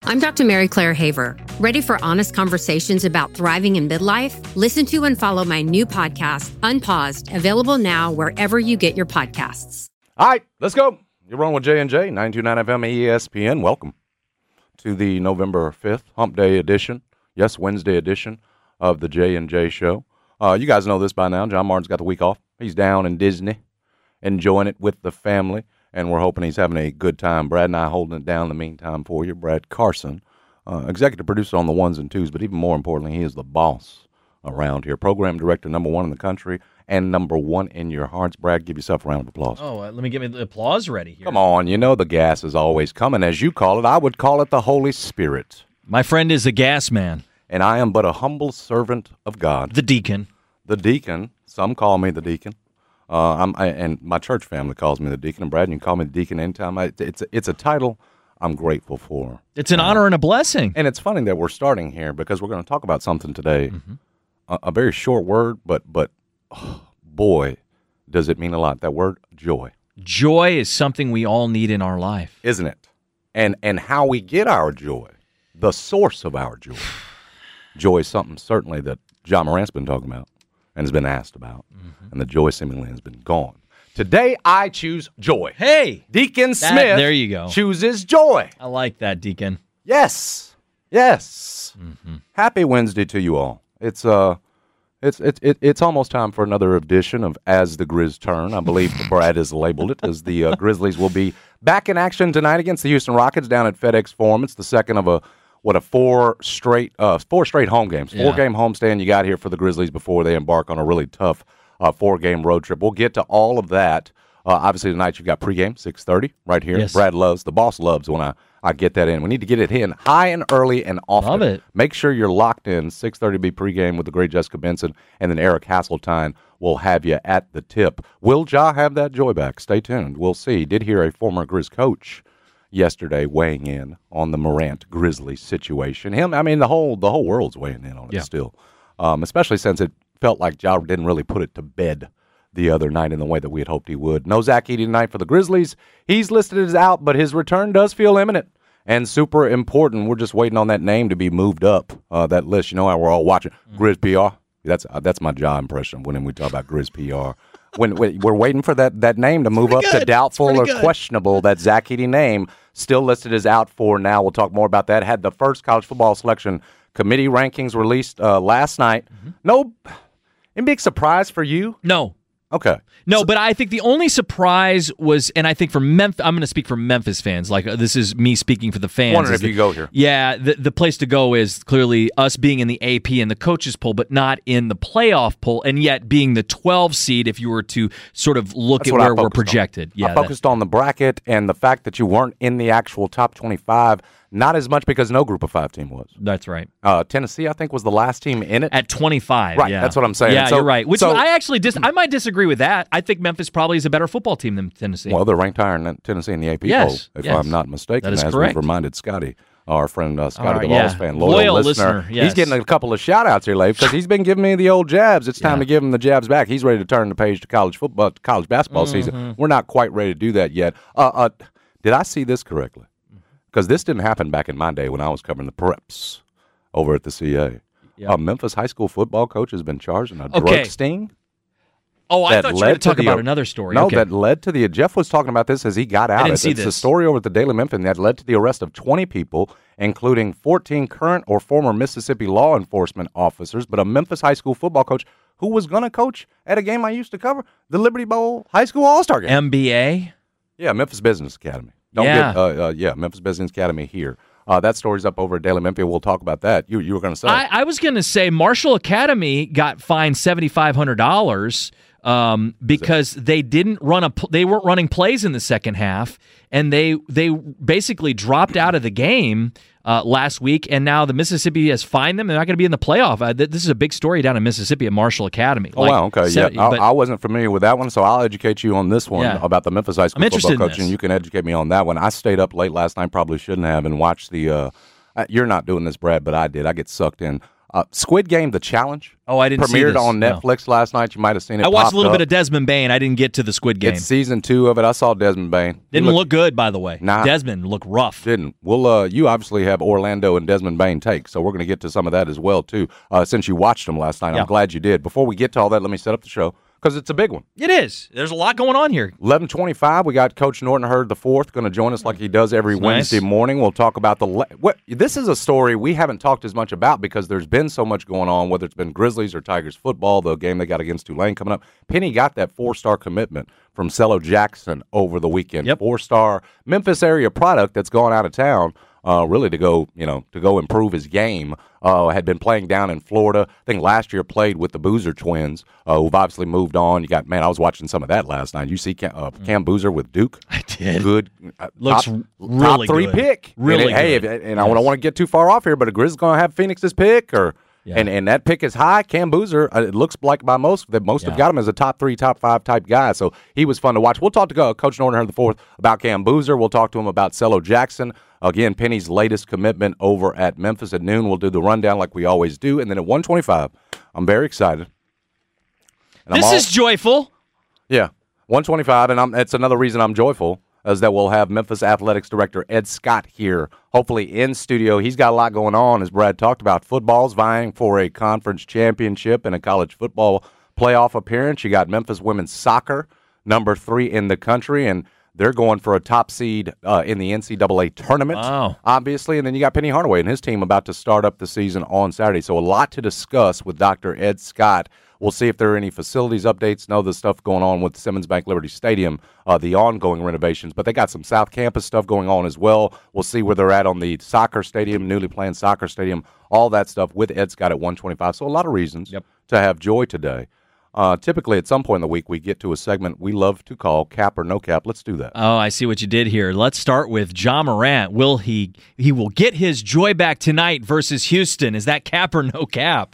I'm Dr. Mary Claire Haver. Ready for honest conversations about thriving in midlife? Listen to and follow my new podcast, Unpaused, available now wherever you get your podcasts. All right, let's go. You're rolling with J&J, 929 FM ESPN. Welcome to the November 5th Hump Day edition. Yes, Wednesday edition of the J&J show. You guys know this by now. John Martin's got the week off. He's down in Disney, enjoying it with the family, and we're hoping he's having a good time. Brad and I holding it down in the meantime for you. Brad Carson, executive producer on the ones and twos, but even more importantly, he is the boss around here. Program director #1 in the country and #1 in your hearts. Brad, give yourself a round of applause. Oh, let me get the applause ready here. Come on, you know the gas is always coming. As you call it, I would call it the Holy Spirit. My friend is a gas man. And I am but a humble servant of God. The deacon. The deacon. Some call me the deacon. And my church family calls me the deacon. And Brad, you can call me the deacon anytime. It's a title I'm grateful for. It's an honor and a blessing. And it's funny that we're starting here because we're going to talk about something today. Mm-hmm. A very short word, but oh, boy, does it mean a lot. That word, joy. Joy is something we all need in our life. Isn't it? And how we get our joy, the source of our joy. Joy is something certainly that John Morant's been talking about and has been asked about, and the joy seemingly has been gone. Today, I choose joy. Hey! Deacon Smith there you go. chooses joy. I like that, Deacon. Yes. Mm-hmm. Happy Wednesday to you all. It's almost time for another edition of As the Grizz Turn. I believe Brad has labeled it as the Grizzlies will be back in action tonight against the Houston Rockets down at FedEx Forum. It's the second of four straight home games. Yeah. 4-game homestand you got here for the Grizzlies before they embark on a really tough 4-game road trip. We'll get to all of that. Obviously, tonight you've got pregame, 6:30, right here. Yes. The boss loves when I get that in. We need to get it in high and early and often. Love it. Make sure you're locked in. 6:30 be pregame with the great Jessica Benson, and then Eric Hasseltine will have you at the tip. Will Ja have that joy back? Stay tuned. We'll see. Did hear a former Grizz coach yesterday weighing in on the Morant Grizzlies situation. The whole world's weighing in on it still, especially since it felt like Ja didn't really put it to bed the other night in the way that we had hoped he would. No Zach Edey tonight for the Grizzlies. He's listed as out, but his return does feel imminent and super important. We're just waiting on that name to be moved up, that list. You know how we're all watching Grizz PR? That's my Ja impression when we talk about Grizz PR. When we're waiting for that name to move up to doubtful or questionable, that Zach Edey name still listed as out for now. We'll talk more about that. Had the first college football selection committee rankings released last night. No, any big surprise for you? No. Okay. No, but I think the only surprise was, and I think for Memphis, I'm going to speak for Memphis fans. Like, this is me speaking for the fans. Wondering if you go here. Yeah, the place to go is clearly us being in the AP and the coaches poll, but not in the playoff poll, and yet being the 12 seed if you were to sort of look at where we're projected. I focused on the bracket and the fact that you weren't in the actual top 25. Not as much because no Group of 5 team was. That's right. Tennessee, I think, was the last team in it. At 25, right, yeah. That's what I'm saying. Yeah, you're right. Which I actually I might disagree with that. I think Memphis probably is a better football team than Tennessee. Well, they're ranked higher than Tennessee in the AP poll, if I'm not mistaken. That is as correct. We've reminded Scotty, our friend Scotty the Vols fan, loyal listener. Yes. He's getting a couple of shout-outs here, Leif, because he's been giving me the old jabs. It's time to give him the jabs back. He's ready to turn the page to college basketball season. We're not quite ready to do that yet. Did I see this correctly? Because this didn't happen back in my day when I was covering the preps over at the CA. Yep. A Memphis high school football coach has been charged in a drug sting. Oh, I thought you were going to talk about another story. No, that led to Jeff was talking about this as he got out. It's a story over at the Daily Memphian that led to the arrest of 20 people, including 14 current or former Mississippi law enforcement officers, but a Memphis high school football coach who was going to coach at a game I used to cover, the Liberty Bowl High School All-Star Game. MBA? Yeah, Memphis Business Academy. Memphis Business Academy here. That story's up over at Daily Memphian. We'll talk about that. You were going to say? I was going to say Marshall Academy got fined $7,500 because they weren't running plays in the second half, and they basically dropped out of the game last week, and now the Mississippi has fined them. They're not going to be in the playoff. This is a big story down in Mississippi at Marshall Academy. Wow, okay. I wasn't familiar with that one, so I'll educate you on this one about the Memphis high school football coach, and you can educate me on that one. I stayed up late last night, probably shouldn't have, and watched the you're not doing this, Brad, but I did. I get sucked in. Squid Game: The Challenge. Oh, I didn't see premiered this. on Netflix last night. You might have seen it. I watched a little up. bit of Desmond Bain. I didn't get to the Squid Game. It's season 2 of it. I saw Desmond Bain. Didn't look good, by the way. Nah. Desmond looked rough. Didn't. Well, you obviously have Orlando and Desmond Bain takes, so we're going to get to some of that as well, too, since you watched them last night. Yeah. I'm glad you did. Before we get to all that, let me set up the show, because it's a big one. It is. There's a lot going on here. 11:25, we got Coach Norton Hurd IV going to join us like he does every That's Wednesday nice. morning. We'll talk about this is a story we haven't talked as much about because there's been so much going on, whether it's been Grizzlies or Tigers football, the game they got against Tulane coming up. Penny got that 4-star commitment from Cello Jackson over the weekend. Yep. 4-star Memphis area product that's gone out of town. Really to go improve his game. Had been playing down in Florida. I think last year played with the Boozer twins, who've obviously moved on. I was watching some of that last night. You see Cam Boozer with Duke? I did. Good. Looks top really 3 good. pick. Really and, good. Hey, I don't want to get too far off here, but a Grizz going to have Phoenix's pick or. Yeah. And that pick is high. Cam Boozer, it looks like by most have got him as a top 3, top 5 type guy. So he was fun to watch. We'll talk to Coach Norton Hurd IV about Cam Boozer. We'll talk to him about Cello Jackson. Again, Penny's latest commitment over at Memphis at noon. We'll do the rundown like we always do. And then at 1:25, I'm very excited. And This is joyful. Yeah, 1:25, and it's another reason I'm joyful. Is that we'll have Memphis Athletics Director Ed Scott here, hopefully in studio. He's got a lot going on, as Brad talked about. Football's vying for a conference championship and a college football playoff appearance. You got Memphis women's soccer, number 3 in the country, and they're going for a top seed in the NCAA tournament, obviously. And then you got Penny Hardaway and his team about to start up the season on Saturday. So a lot to discuss with Dr. Ed Scott. We'll see if there are any facilities updates. Know the stuff going on with Simmons Bank Liberty Stadium, the ongoing renovations. But they got some South Campus stuff going on as well. We'll see where they're at on the soccer stadium, newly planned soccer stadium, all that stuff with Ed Scott at 1:25. So a lot of reasons to have joy today. Typically, at some point in the week, we get to a segment we love to call Cap or No Cap. Let's do that. Oh, I see what you did here. Let's start with Ja Morant. Will he will get his joy back tonight versus Houston? Is that cap or no cap?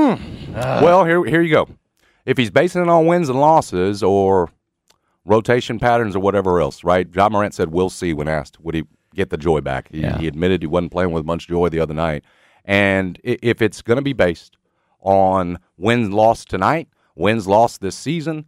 Well, here you go. If he's basing it on wins and losses or rotation patterns or whatever else, right? Ja Morant said, we'll see when asked, would he get the joy back? He admitted he wasn't playing with much joy the other night. And if it's going to be based on wins-loss tonight, wins-loss this season,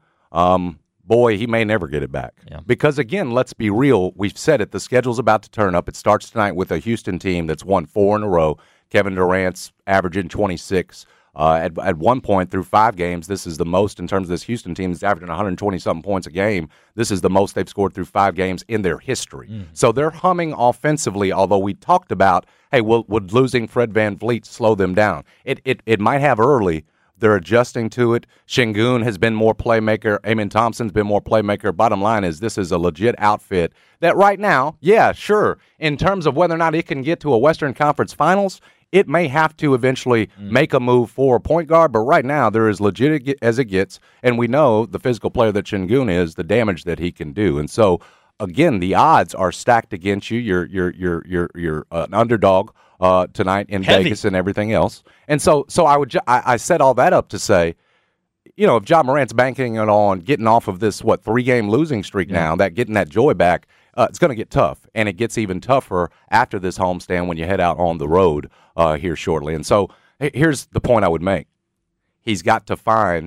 boy, he may never get it back. Yeah. Because, again, let's be real. We've said it. The schedule's about to turn up. It starts tonight with a Houston team that's won 4 in a row. Kevin Durant's averaging 26. At one point through 5 games, this is the most in terms of this Houston team that's averaging 120-something points a game. This is the most they've scored through 5 games in their history. So they're humming offensively, although we talked about, hey, would losing Fred VanVleet slow them down? It might have early. They're adjusting to it. Şengün has been more playmaker. Amen Thompson's been more playmaker. Bottom line is this is a legit outfit that right now, yeah, sure, in terms of whether or not it can get to a Western Conference Finals, it may have to eventually make a move for a point guard, but right now they're as legit as it gets, and we know the physical player that Şengün is, the damage that he can do. And so, again, the odds are stacked against you. You're an underdog tonight in Vegas and everything else. And so I set all that up to say, you know, if Ja Morant's banking it on getting off of this 3-game losing streak now, that getting that joy back, it's going to get tough, and it gets even tougher after this homestand when you head out on the road here shortly. And so here's the point I would make. He's got to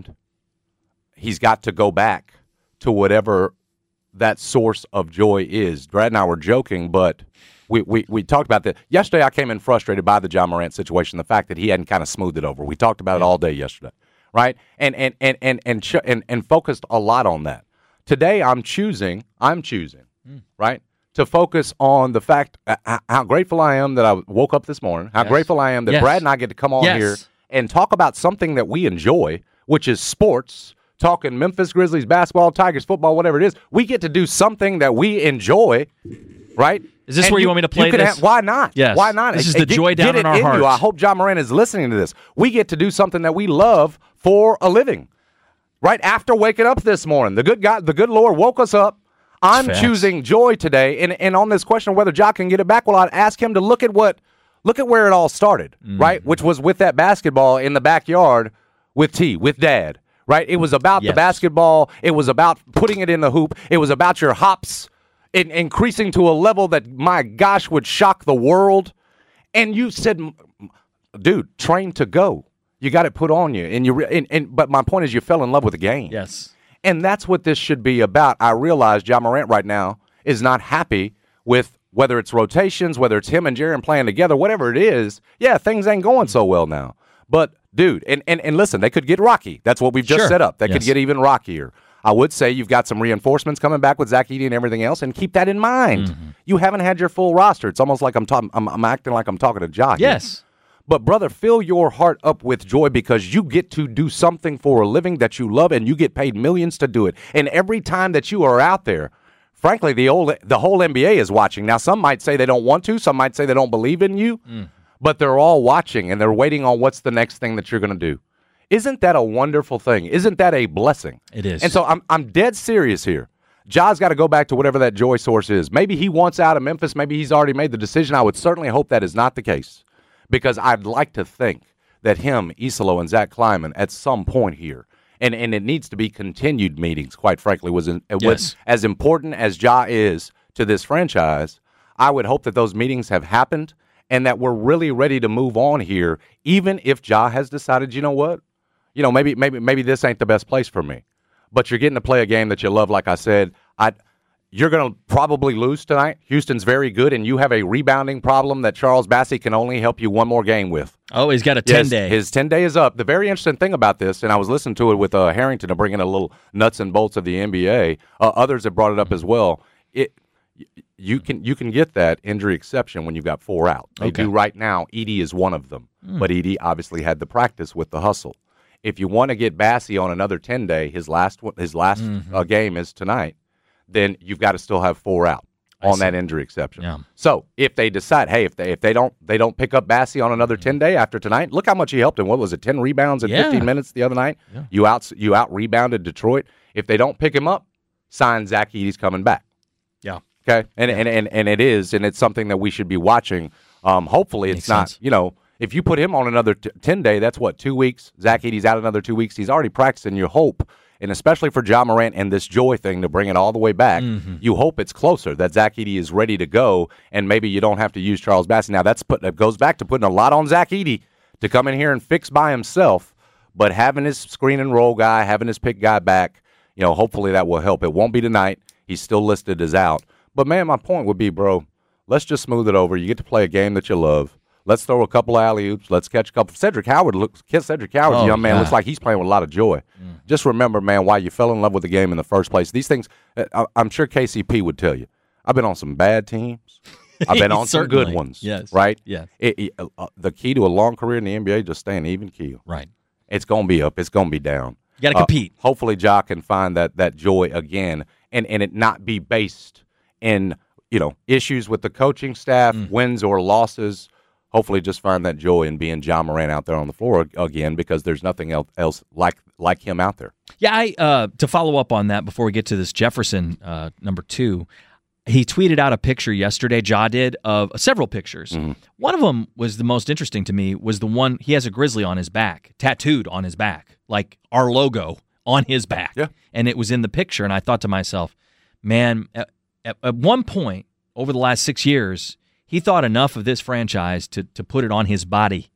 go back to whatever that source of joy is. Brad and I were joking, but we talked about that. Yesterday I came in frustrated by the Ja Morant situation, the fact that he hadn't kind of smoothed it over. We talked about it all day yesterday, right? And focused a lot on that. Today I'm choosing, right, to focus on the fact how grateful I am that I woke up this morning, how grateful I am that Brad and I get to come on here and talk about something that we enjoy, which is sports, talking Memphis Grizzlies basketball, Tigers football, whatever it is. We get to do something that we enjoy, right? Is this where you want me to play this? Why not? Yes. Why not? This is the joy down in our hearts. I hope Ja Morant is listening to this. We get to do something that we love for a living. Right after waking up this morning, the good Lord woke us up. I'm choosing joy today, and on this question of whether Ja can get it back, well, I'd ask him to look at where it all started, right? Which was with that basketball in the backyard with Dad, right? It was about the basketball. It was about putting it in the hoop. It was about your hops increasing to a level that, my gosh, would shock the world. And you said, dude, train to go. You got it put on you, and but my point is, you fell in love with the game. Yes, and that's what this should be about. I realize Ja Morant right now is not happy with whether it's rotations, whether it's him and Jaren playing together, whatever it is. Yeah, things ain't going so well now. But dude, and listen, they could get rocky. That's what we've just set up. They could get even rockier. I would say you've got some reinforcements coming back with Zach Edey and everything else, and keep that in mind. Mm-hmm. You haven't had your full roster. It's almost like I'm acting like I'm talking to Ja here. Yes. But, brother, fill your heart up with joy because you get to do something for a living that you love, and you get paid millions to do it. And every time that you are out there, frankly, the whole NBA is watching. Now, some might say they don't want to. Some might say they don't believe in you. But they're all watching, and they're waiting on what's the next thing that you're going to do. Isn't that a wonderful thing? Isn't that a blessing? It is. And so I'm dead serious here. Ja's got to go back to whatever that joy source is. Maybe he wants out of Memphis. Maybe he's already made the decision. I would certainly hope that is not the case. Because I'd like to think that him, Isolo, and Zach Kleiman at some point here, and it needs to be continued meetings, quite frankly, was as important as Ja is to this franchise. I would hope that those meetings have happened and that we're really ready to move on here, even if Ja has decided, you know what? You know, maybe this ain't the best place for me. But you're getting to play a game that you love, like I said. You're going to probably lose tonight. Houston's very good, and you have a rebounding problem that Charles Bassey can only help you one more game with. Oh, he's got a 10-day. His 10-day is up. The very interesting thing about this, and I was listening to it with Harrington to bring in a little nuts and bolts of the NBA. Others have brought it up as well. You can get that injury exception when you've got 4 out. They do right now. Edey is one of them. But Edey obviously had the practice with the hustle. If you want to get Bassey on another 10-day, his last game is tonight. Then you've got to still have 4 out on that injury exception. Yeah. So if they decide, hey, if they don't pick up Bassey on another 10-day after tonight, look how much he helped him. What was it, 10 rebounds in 15 minutes the other night? Yeah. You out rebounded Detroit. If they don't pick him up, sign Zach Edey's coming back. Yeah. Okay. And it is, and it's something that we should be watching. Hopefully it's not. Sense. You know, if you put him on another 10-day, that's what, 2 weeks. Zach Edey's out another 2 weeks. He's already practicing. You hope. And especially for Ja Morant and this joy thing to bring it all the way back, you hope it's closer, that Zach Edey is ready to go, and maybe you don't have to use Charles Bassey. Now, that goes back to putting a lot on Zach Edey to come in here and fix by himself, but having his screen and roll guy, having his pick guy back, you know, hopefully that will help. It won't be tonight. He's still listed as out. But, man, my point would be, bro, let's just smooth it over. You get to play a game that you love. Let's throw a couple of alley-oops. Let's catch a couple. Cedric Howard's a young man. Looks like he's playing with a lot of joy. Just remember, man, why you fell in love with the game in the first place. These things, I'm sure KCP would tell you. I've been on some bad teams. I've been on some good ones. Yes. Right? Yes. The key to a long career in the NBA is just staying even keel. Right. It's going to be up. It's going to be down. You got to compete. Hopefully, Ja can find that joy again and it not be based in, issues with the coaching staff, wins or losses. Hopefully just find that joy in being Ja Morant out there on the floor again, because there's nothing else like him out there. Yeah, to follow up on that before we get to this Jefferson number 2, he tweeted out a picture yesterday, Ja did, of several pictures. Mm-hmm. One of them was the most interesting to me, was the one he has a grizzly on his back, tattooed on his back, like our logo on his back. Yeah. And it was in the picture, and I thought to myself, man, at one point over the last 6 years, he thought enough of this franchise to put it on his body,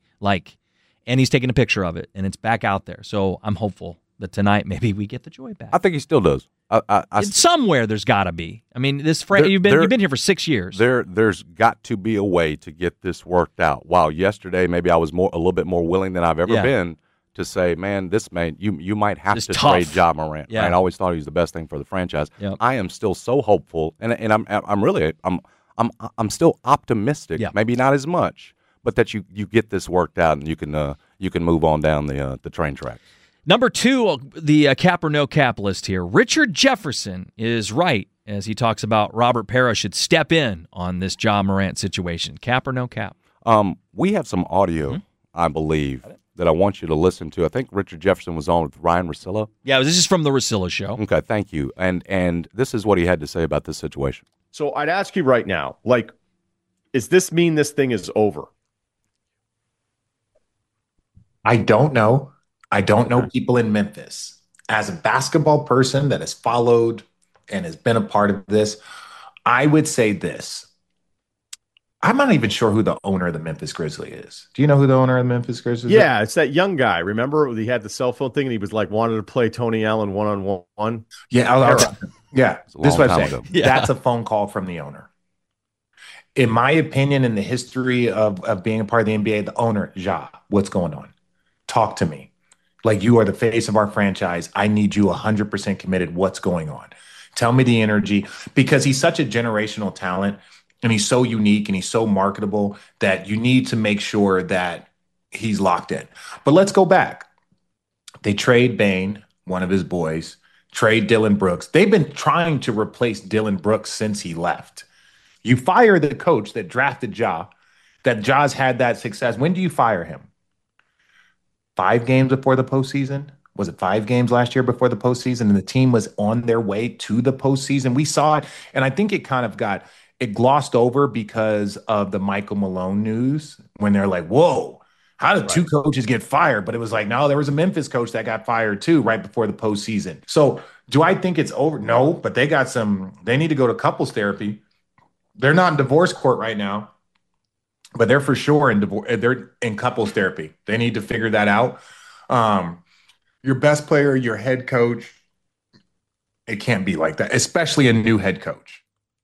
and he's taking a picture of it, and it's back out there. So I'm hopeful that tonight maybe we get the joy back. I think he still does. Somewhere there's got to be. I mean, you've been here for 6 years. There's got to be a way to get this worked out. While yesterday maybe I was a little bit more willing than I've ever been to say, man, you might have to trade Ja Morant. Yeah. I always thought he was the best thing for the franchise. Yep. I am still so hopeful, and I'm still optimistic. Yeah. Maybe not as much, but that you get this worked out and you can move on down the train track. Number 2, the cap or no cap list here. Richard Jefferson is right as he talks about Robert Parrish should step in on this Ja Morant situation. Cap or no cap? We have some audio, I believe, that I want you to listen to. I think Richard Jefferson was on with Ryan Russillo. Yeah, this is from the Russillo show. Okay, thank you. And this is what he had to say about this situation. So I'd ask you right now, does this mean this thing is over? I don't know. I don't know people in Memphis. As a basketball person that has followed and has been a part of this, I would say this. I'm not even sure who the owner of the Memphis Grizzlies is. Do you know who the owner of the Memphis Grizzlies is? Yeah, it's that young guy. Remember he had the cell phone thing and he was like wanted to play Tony Allen one-on-one? Yeah. Yeah. This is what I'm saying. Yeah. That's a phone call from the owner. In my opinion, in the history of being a part of the NBA, the owner, Ja, what's going on? Talk to me. Like, you are the face of our franchise. I need you 100% committed. What's going on? Tell me the energy, because he's such a generational talent and he's so unique and he's so marketable that you need to make sure that he's locked in. But let's go back. They trade Bane, one of his boys, trade Dillon Brooks. They've been trying to replace Dillon Brooks since he left. You fire the coach that drafted Ja, that Ja's had that success. When do you fire him? 5 games before the postseason? Was it 5 games last year before the postseason? And the team was on their way to the postseason. We saw it, and I think it kind of it glossed over because of the Michael Malone news when they're like, whoa, how did 2 coaches get fired? But it was like, no, there was a Memphis coach that got fired too right before the postseason. So do I think it's over? No, but they need to go to couples therapy. They're not in divorce court right now, but they're for sure they're in couples therapy. They need to figure that out. Your best player, your head coach, it can't be like that, especially a new head coach.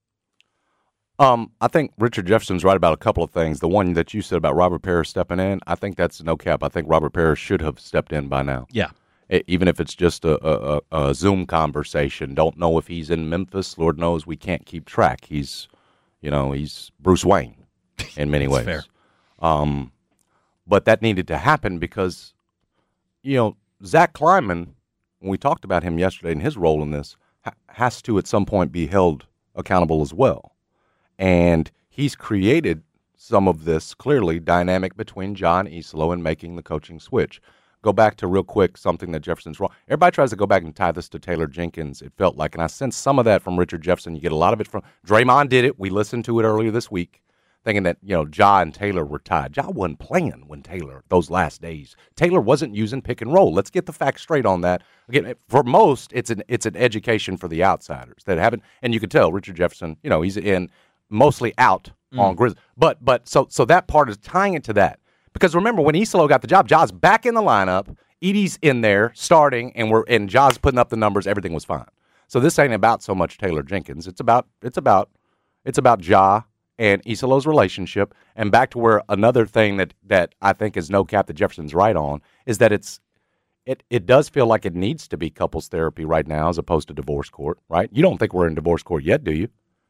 I think Richard Jefferson's right about a couple of things. The one that you said about Robert Parrish stepping in, I think that's no cap. I think Robert Parrish should have stepped in by now. Yeah. Even if it's just a Zoom conversation. Don't know if he's in Memphis. Lord knows we can't keep track. He's Bruce Wayne in many ways. Fair. But that needed to happen because, Zach Kleiman, when we talked about him yesterday and his role in this, has to at some point be held accountable as well. And he's created some of this, clearly, dynamic between John Isolo and making the coaching switch. Go back to real quick something that Jefferson's wrong. Everybody tries to go back and tie this to Taylor Jenkins, it felt like. And I sense some of that from Richard Jefferson. You get a lot of it from Draymond did it. We listened to it earlier this week, thinking that, Ja and Taylor were tied. Ja wasn't playing when Taylor, those last days. Taylor wasn't using pick and roll. Let's get the facts straight on that. Again, for most, it's an education for the outsiders that haven't. And you can tell Richard Jefferson, he's in mostly out on Grizzlies. But so that part is tying it to that. Because remember, when Isolo got the job, Ja's back in the lineup, Edey's in there starting, and Ja's putting up the numbers, everything was fine. So this ain't about so much Taylor Jenkins. It's about Ja and Isolo's relationship. And back to where another thing that I think is no cap that Jefferson's right on is that it does feel like it needs to be couples therapy right now as opposed to divorce court, right? You don't think we're in divorce court yet, do you?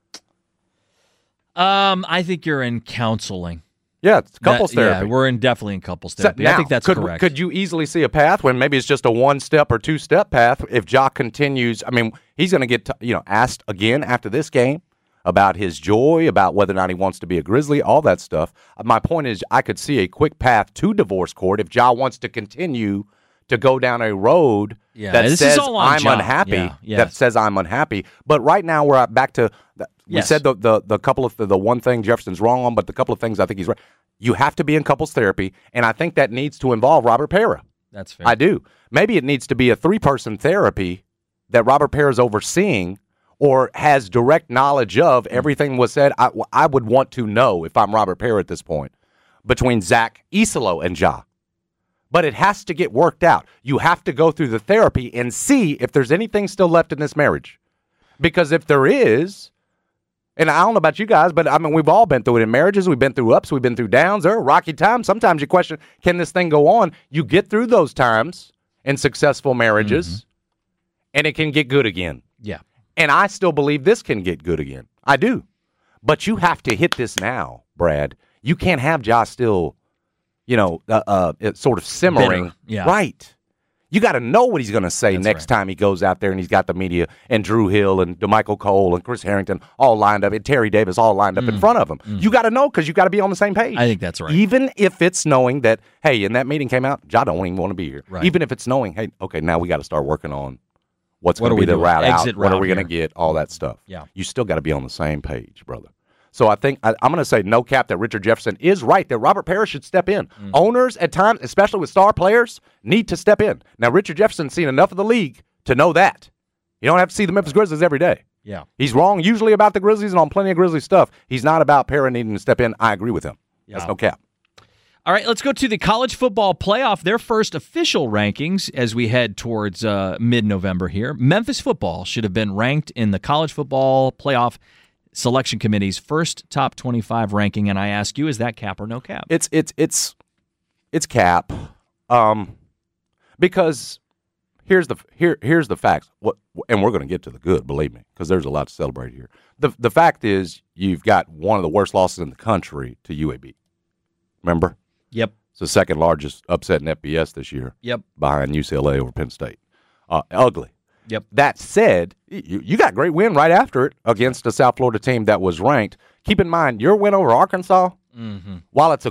I think you're in counseling. Yeah, it's couples therapy. Yeah, we're definitely in couples therapy. Now, I think that's correct. Could you easily see a path when maybe it's just a 1-step or 2-step path if Ja continues? I mean, he's going to get asked again after this game about his joy, about whether or not he wants to be a Grizzly, all that stuff. My point is I could see a quick path to divorce court if Ja wants to continue to go down a road that says I'm unhappy. That says I'm unhappy. But right now we're back to we said the couple of the one thing Jefferson's wrong on, but the couple of things I think he's right. You have to be in couples therapy, and I think that needs to involve Robert Parra. That's fair. I do. Maybe it needs to be a 3-person therapy that Robert Parra is overseeing or has direct knowledge of. Everything was said. I would want to know if I'm Robert Parra at this point between Zach Isolo and Ja. But it has to get worked out. You have to go through the therapy and see if there's anything still left in this marriage. Because if there is, and I don't know about you guys, but I mean, we've all been through it in marriages. We've been through ups. We've been through downs. There are rocky times. Sometimes you question, can this thing go on? You get through those times in successful marriages, and it can get good again. Yeah. And I still believe this can get good again. I do. But you have to hit this now, Brad. You can't have Ja still, it's sort of simmering. Yeah. Right. You got to know what he's going to say next time he goes out there and he's got the media and Drew Hill and DeMichael Cole and Chris Harrington all lined up and Terry Davis all lined up in front of him. You got to know because you got to be on the same page. I think that's right. Even if it's knowing that, hey, in that meeting came out, Ja don't even want to be here. Right. Even if it's knowing, hey, okay, now we got to start working on what's going to be the route out. What are we going to get? All that stuff. Yeah. You still got to be on the same page, brother. So I think I'm going to say no cap that Richard Jefferson is right, that Robert Parrish should step in. Owners at times, especially with star players, need to step in. Now, Richard Jefferson's seen enough of the league to know that. You don't have to see the Memphis Grizzlies every day. Yeah. He's wrong usually about the Grizzlies and on plenty of Grizzlies stuff. He's not about Para needing to step in. I agree with him. Yeah. That's no cap. All right, let's go to the college football playoff, their first official rankings as we head towards mid-November here. Memphis football should have been ranked in the college football playoff selection committee's first top 25 ranking, and I ask you, is that cap or no cap? It's cap, because here's the facts. And we're going to get to the good, believe me, because there's a lot to celebrate here. The fact is, you've got one of the worst losses in the country to UAB. Remember? Yep. It's the second largest upset in FBS this year. Yep. Behind UCLA over Penn State. Ugly. Yep. That said, you got a great win right after it against a South Florida team that was ranked. Keep in mind, your win over Arkansas, while it's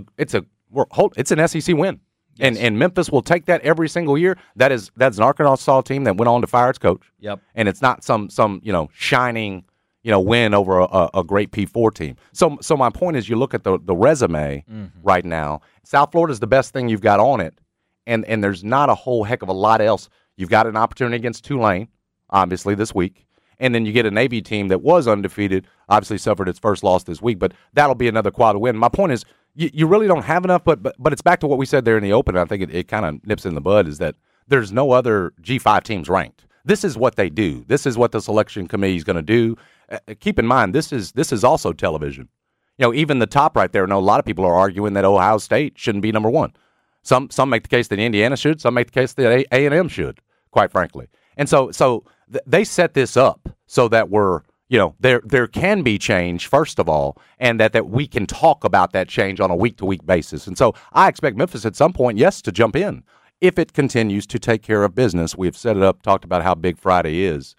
an SEC win. Yes. And Memphis will take that every single year. That's an Arkansas team that went on to fire its coach. Yep. And it's not some shining win over a great P4 team. So my point is, you look at the resume right now. South Florida is the best thing you've got on it, and there's not a whole heck of a lot else. You've got an opportunity against Tulane, obviously, this week. And then you get a Navy team that was undefeated, obviously suffered its first loss this week, but that'll be another quad win. My point is, you really don't have enough, but it's back to what we said there in the open. I think it kind of nips in the bud, is that there's no other G5 teams ranked. This is what they do. This is what the selection committee is going to do. Keep in mind, this is also television. Even the top right there, I know a lot of people are arguing that Ohio State shouldn't be number one. Some make the case that Indiana should. Some make the case that A&M should, quite frankly. And so they set this up so that there can be change, first of all, and that we can talk about that change on a week-to-week basis. And so I expect Memphis at some point, yes, to jump in if it continues to take care of business. We've set it up, talked about how big Friday is.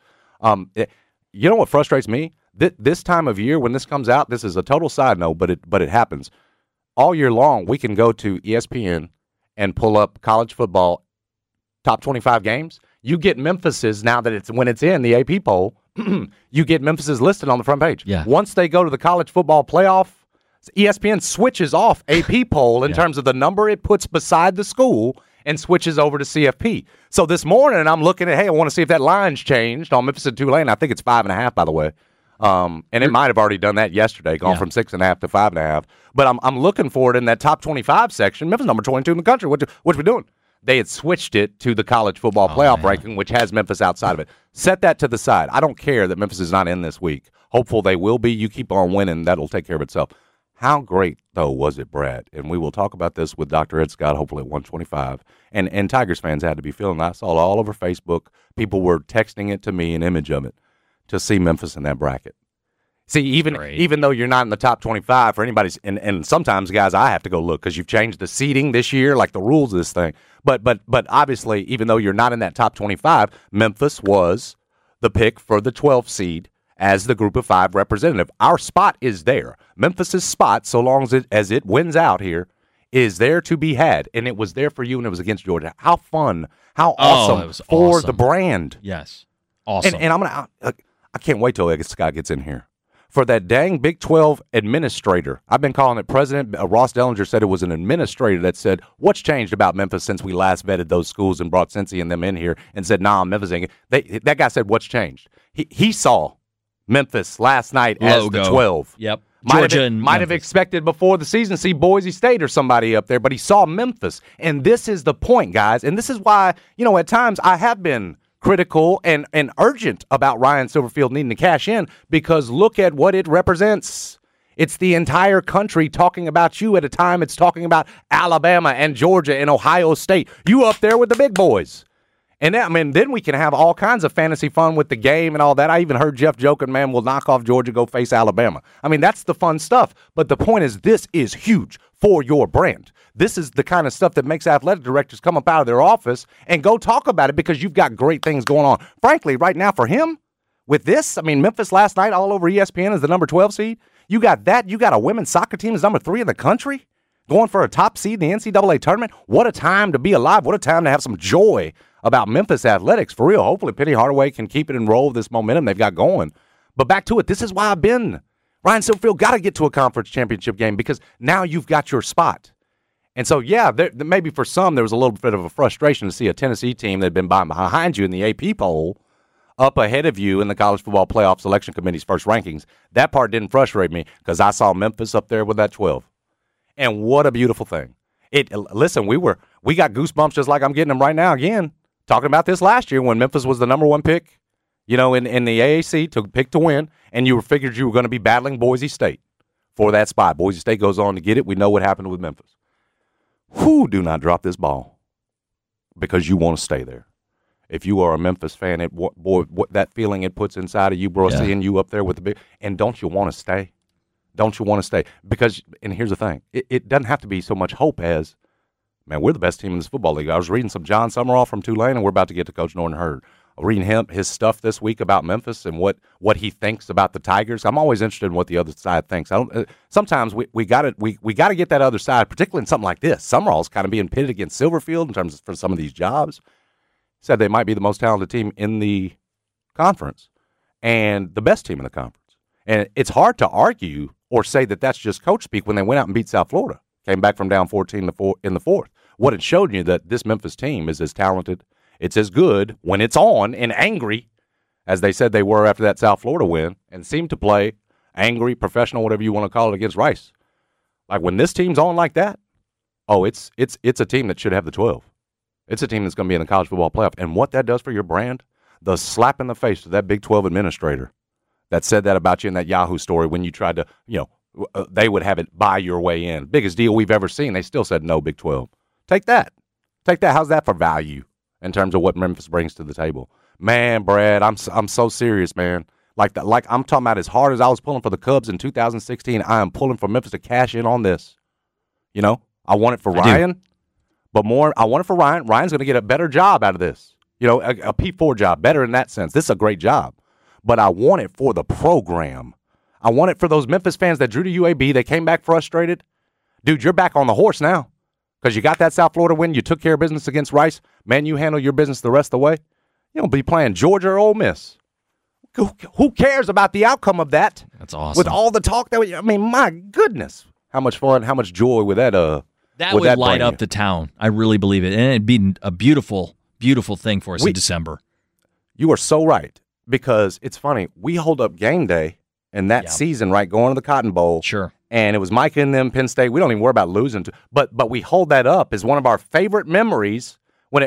You know what frustrates me? This time of year when this comes out, this is a total side note, but it happens. All year long, we can go to ESPN and pull up college football top 25 games. You get Memphis's, now that when it's in the AP poll, you get Memphis's listed on the front page. Yeah. Once they go to the college football playoff, ESPN switches off AP poll in terms of the number it puts beside the school and switches over to CFP. So this morning I'm looking at, hey, I want to see if that line's changed on Memphis and Tulane. I think it's 5.5, by the way. And it might have already done that yesterday, gone from 6.5 to 5.5. But I'm looking for it in that top 25 section. Memphis number 22 in the country. What we doing? They had switched it to the college football playoff ranking, which has Memphis outside of it. Set that to the side. I don't care that Memphis is not in this week. Hopeful they will be. You keep on winning. That'll take care of itself. How great, though, was it, Brad? And we will talk about this with Dr. Ed Scott, hopefully at 125. And Tigers fans had to be feeling that. I saw it all over Facebook. People were texting it to me, an image of it, to see Memphis in that bracket. See, even though you're not in the top 25 for anybody's, and sometimes, guys, I have to go look because you've changed the seating this year, like the rules of this thing. But obviously, even though you're not in that top 25, Memphis was the pick for the 12th seed as the Group of 5 representative. Our spot is there. Memphis's spot, so long as it wins out here, is there to be had. And it was there for you, and it was against Georgia. How fun, how awesome for the brand. Yes, awesome. And I can't wait till Scott gets in here. For that dang Big 12 administrator, I've been calling it President Ross Dellinger said it was an administrator that said, what's changed about Memphis since we last vetted those schools and brought Cincy and them in here and said, nah, Memphis ain't. That guy said, what's changed? He saw Memphis last night as the 12. Yep. Might have expected before the season see Boise State or somebody up there, but he saw Memphis. And this is the point, guys. And this is why, at times I have been critical and urgent about Ryan Silverfield needing to cash in, because look at what it represents. It's the entire country talking about you at a time it's talking about Alabama and Georgia and Ohio State. You up there with the big boys. And then we can have all kinds of fantasy fun with the game and all that. I even heard Jeff joking, man, we'll knock off Georgia, go face Alabama. That's the fun stuff. But the point is, this is huge for your brand. This is the kind of stuff that makes athletic directors come up out of their office and go talk about it, because you've got great things going on. Frankly, right now for him, with this, Memphis last night all over ESPN as the number 12 seed. You got that. You got a women's soccer team as number 3 in the country, going for a top seed in the NCAA tournament. What a time to be alive. What a time to have some joy about Memphis athletics, for real. Hopefully Penny Hardaway can keep it and roll this momentum they've got going. But back to it. This is why Ryan Silverfield got to get to a conference championship game, because now you've got your spot. And so, maybe for some there was a little bit of a frustration to see a Tennessee team that had been behind you in the AP poll up ahead of you in the College Football Playoff Selection Committee's first rankings. That part didn't frustrate me because I saw Memphis up there with that 12. And what a beautiful thing. Listen, we got goosebumps just like I'm getting them right now again, talking about this last year when Memphis was the number one pick, in the AAC to pick to win, and you figured you were going to be battling Boise State for that spot. Boise State goes on to get it. We know what happened with Memphis. Do not drop this ball because you want to stay there. If you are a Memphis fan, what that feeling it puts inside of you, bro, seeing you up there with the big, and don't you want to stay? Don't you want to stay? Because, and here's the thing, it doesn't have to be so much hope as, man, we're the best team in this football league. I was reading some John Summerall from Tulane, and we're about to get to Coach Norton Hurd. Reading his stuff this week about Memphis and what he thinks about the Tigers. I'm always interested in what the other side thinks. Sometimes we got to get that other side, particularly in something like this. Summerall's kind of being pitted against Silverfield in terms of for some of these jobs. Said they might be the most talented team in the conference and the best team in the conference. And it's hard to argue or say that that's just coach speak when they went out and beat South Florida, came back from down 14 in the fourth. What it showed you that this Memphis team is as talented, it's as good when it's on and angry as they said they were after that South Florida win and seemed to play angry, professional, whatever you want to call it, against Rice. Like when this team's on like that, it's a team that should have the 12. It's a team that's going to be in the college football playoff. And what that does for your brand, the slap in the face to that Big 12 administrator that said that about you in that Yahoo story when you tried to, they would have it buy your way in. Biggest deal we've ever seen. They still said no, Big 12. Take that. How's that for value in terms of what Memphis brings to the table? Man, Brad, I'm so serious, man. Like I'm talking about as hard as I was pulling for the Cubs in 2016, I am pulling for Memphis to cash in on this. I want it for Ryan. But more, I want it for Ryan. Ryan's going to get a better job out of this. A P4 job, better in that sense. This is a great job. But I want it for the program. I want it for those Memphis fans that drew to UAB. They came back frustrated. Dude, you're back on the horse now because you got that South Florida win. You took care of business against Rice. Man, you handle your business the rest of the way. You don't be playing Georgia or Ole Miss. Who cares about the outcome of that? That's awesome. With all the talk my goodness. How much fun, how much joy with that That would light up the town. I really believe it. And it'd be a beautiful, beautiful thing for us in December. You are so right. Because it's funny. We hold up game day in that season, right, going to the Cotton Bowl. Sure. And it was Micah and them, Penn State. We don't even worry about losing. But we hold that up as one of our favorite memories. When